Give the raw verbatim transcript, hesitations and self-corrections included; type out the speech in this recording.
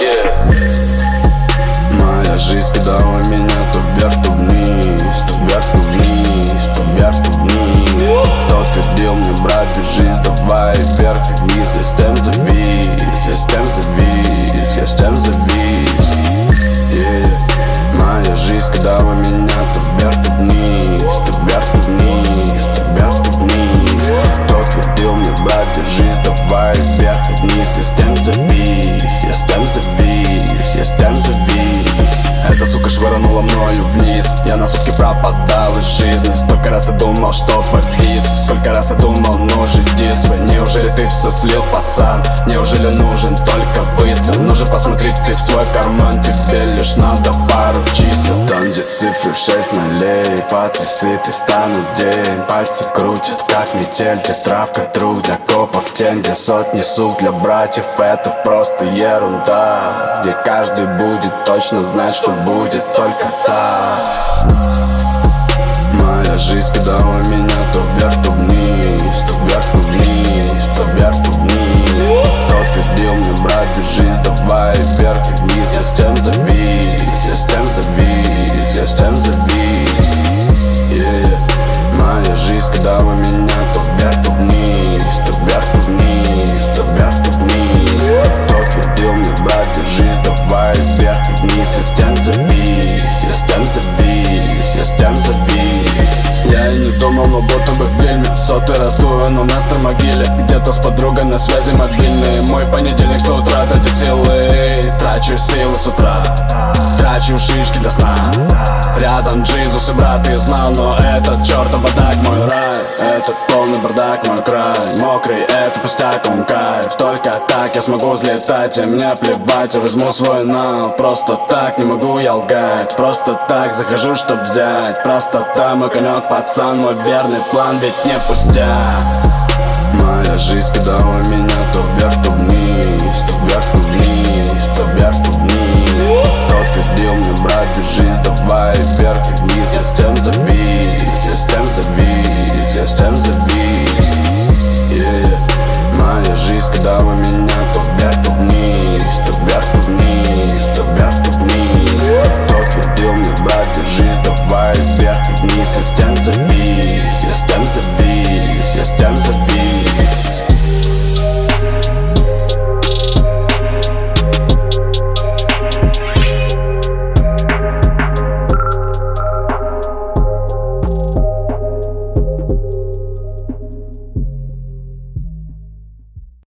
yeah. Моя жизнь кидала меня то вверх, то вниз, то вверх, то вниз, то вверх, то вниз. Кто твердил мне, брать, жизнь, давай вверх и вниз. Я с тем завис, я с тем завис, я с тем завис, yeah. Моя жизнь кидала меня то вверх, то вниз, то вверх, то вниз, то вверх, то вниз. Кто твердил мне, брать, жизнь, давай вверх и вниз. Я с тем завис, я с тем завис, я с тем завис. Эта сука швырнула мною вниз. Я на сутки пропадал из жизни. Столько раз я думал, что повис. Сколько раз я думал, ну жди свой. Неужели ты все слил, пацан? Неужели нужен только выстрел? Ну же посмотри ты в свой карман. Тебе лишь надо пару чисел. Там, где цифры в шесть нолей, пацы сыты станут день. Пальцы крутят, как метель, где травка труд для копов тень, где сотни сук для братьев. Это просто ерунда, где каждый будет точно знать, что будет только так. Моя жизнь кидала меня то вверх, то вниз, то вверх, то вниз, то вверх, то вниз. Кто твердил мне, брать, жизнь, давай вверх и вниз. Я с тем завис, я с тем завис, я с тем завис, yeah. Моя жизнь кидала меня то вверх, то вниз, то вверх, то вниз, то вверх, то вниз. Кто твердил мне, брать, жизнь, давай вверх и вниз. Я с тем завис, я с тем завис, я с тем завис. Я и не думал, но будто бы в фильме. Сотый раз дую, но нас на могиле. Где-то с подругой на связи мобильной. Мой понедельник с утра, трачу силы. Трачу силы с утра, трачу шишки до сна. Рядом Джизус и брат, и знал, но этот чертов бардак мой рай. Этот полный бардак мой край. Мокрый, это пустяк, он кайф. Только так я смогу взлетать, и мне плевать, я возьму свой нал. Просто так не могу я лгать. Просто так захожу, чтоб взять. Просто там мой конек, пацан, мой верный план, ведь не пустяк. Моя жизнь кидала меня то вверх, то вниз, то вверх, то вниз, то вверх, то вниз. Кто твердил мне, брать, жизнь, давай вверх и вниз. Я с тем завис, я с тем завис, я с тем завис, yeah. Моя жизнь кидала меня то вверх, то вниз, то вверх, то вниз, то вверх, то вниз. Кто твердил мне, брать, жизнь, давай вверх и вниз. Я с тем завис, я с тем завис, я с тем завис.